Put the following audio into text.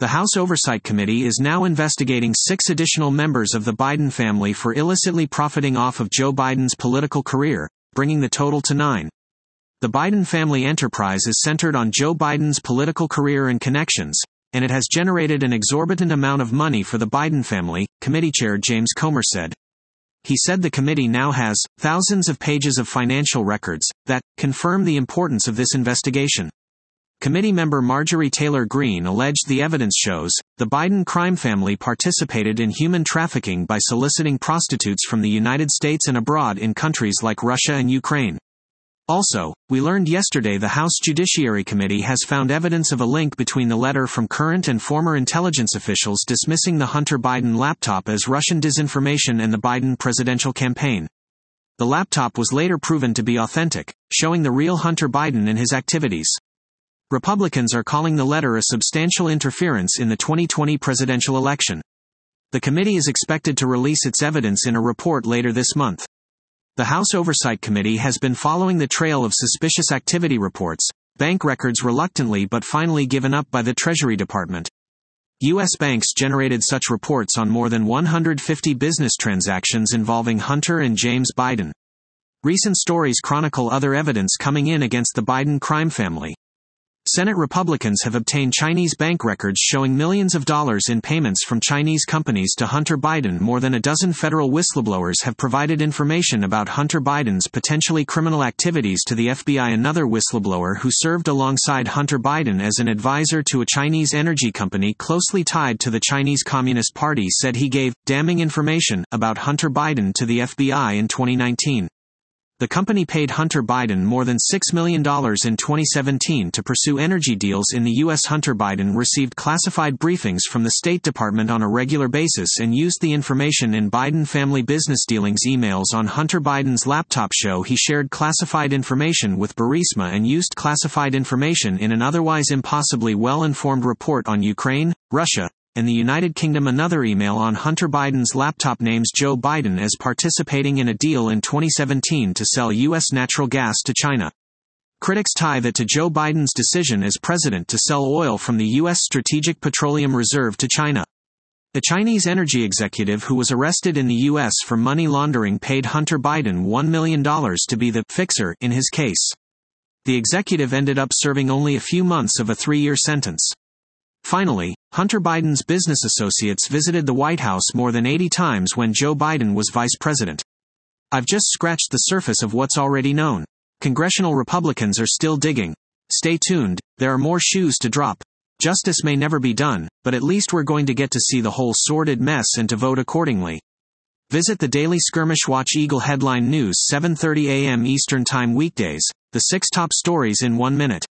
The House Oversight Committee is now investigating 6 additional members of the Biden family for illicitly profiting off of Joe Biden's political career, bringing the total to 9. The Biden family enterprise is centered on Joe Biden's political career and connections, and it has generated an exorbitant amount of money for the Biden family, Committee Chair James Comer said. He said the committee now has thousands of pages of financial records that confirm the importance of this investigation. Committee member Marjorie Taylor Greene alleged the evidence shows the Biden crime family participated in human trafficking by soliciting prostitutes from the United States and abroad in countries like Russia and Ukraine. Also, we learned yesterday the House Judiciary Committee has found evidence of a link between the letter from current and former intelligence officials dismissing the Hunter Biden laptop as Russian disinformation and the Biden presidential campaign. The laptop was later proven to be authentic, showing the real Hunter Biden and his activities. Republicans are calling the letter a substantial interference in the 2020 presidential election. The committee is expected to release its evidence in a report later this month. The House Oversight Committee has been following the trail of suspicious activity reports, bank records reluctantly but finally given up by the Treasury Department. U.S. banks generated such reports on more than 150 business transactions involving Hunter and James Biden. Recent stories chronicle other evidence coming in against the Biden crime family. Senate Republicans have obtained Chinese bank records showing millions of dollars in payments from Chinese companies to Hunter Biden. More than a dozen federal whistleblowers have provided information about Hunter Biden's potentially criminal activities to the FBI. Another whistleblower who served alongside Hunter Biden as an advisor to a Chinese energy company closely tied to the Chinese Communist Party said he gave damning information about Hunter Biden to the FBI in 2019. The company paid Hunter Biden more than $6 million in 2017 to pursue energy deals in the U.S. Hunter Biden received classified briefings from the State Department on a regular basis and used the information in Biden family business dealings. Emails on Hunter Biden's laptop show he shared classified information with Burisma and used classified information in an otherwise impossibly well-informed report on Ukraine, Russia, and the United Kingdom. Another email on Hunter Biden's laptop names Joe Biden as participating in a deal in 2017 to sell U.S. natural gas to China. Critics tie that to Joe Biden's decision as president to sell oil from the U.S. Strategic Petroleum Reserve to China. The Chinese energy executive who was arrested in the U.S. for money laundering paid Hunter Biden $1 million to be the fixer in his case. The executive ended up serving only a few months of a 3-year sentence. Finally, Hunter Biden's business associates visited the White House more than 80 times when Joe Biden was vice president. I've just scratched the surface of what's already known. Congressional Republicans are still digging. Stay tuned, there are more shoes to drop. Justice may never be done, but at least we're going to get to see the whole sordid mess and to vote accordingly. Visit the Daily Skirmish. Watch Eagle Headline News 7:30 a.m. Eastern Time weekdays, the 6 top stories in 1 minute.